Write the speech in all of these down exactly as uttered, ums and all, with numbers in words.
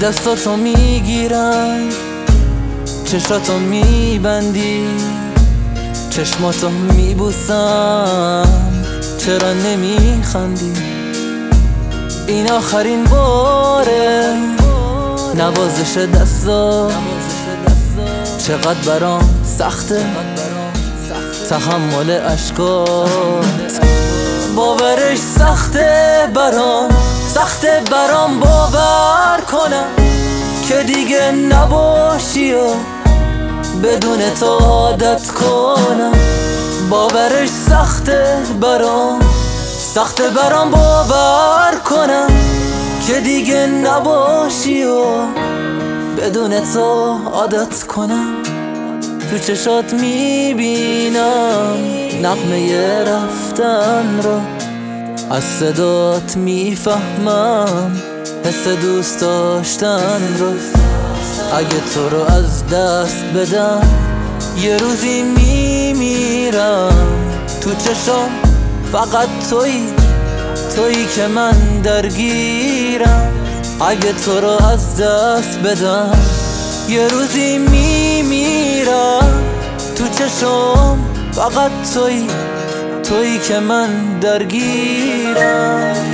دستاتو میگیرم، چشاتو میبندی، چشماتو میبوسم، چرا نمیخندی؟ این آخرین باره نوازش دستا، چقدر برام سخته تحمل اشکات. باورش سخته برام، سخته برام باور کنم که دیگه نباشی و بدون تو عادت کنم. باورش سخته برام، سخته برام باور کنم که دیگه نباشی و بدون تو عادت کنم. تو چشات میبینم نغمه رفتن را، از صدات میفهمم حس دوست داشتن را. اگه تو رو از دست بدم یه روزی میمیرم. تو چشام فقط تویی، تویی که من درگیرم. اگه تو رو از دست بدم یه روزی میمیرم. تو چشام فقط تویی، تویی که من درگیرم.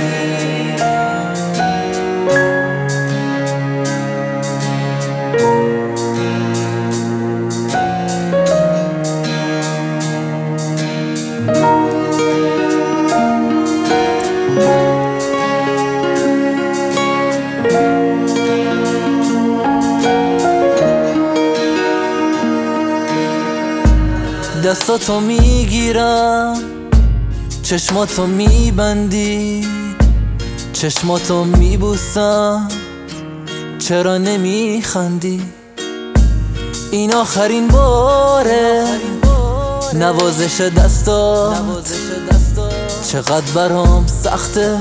دستاتو میگیرم، چشماتو میبندی، چشماتو میبوسم، چرا نمیخندی؟ این آخرین باره نوازش دستات، چقدر برام سخته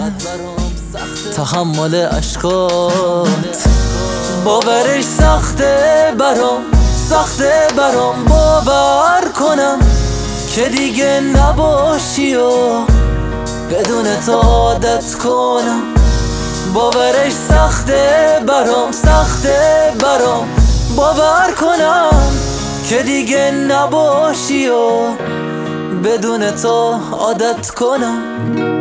تحمل اشکات. باورش سخته برام، سخته برام باور کنم که دیگه نباشی و بدون تو عادت کنم. باورش سخته برام، سخته برام باور کنم که دیگه نباشی و بدون تو عادت کنم.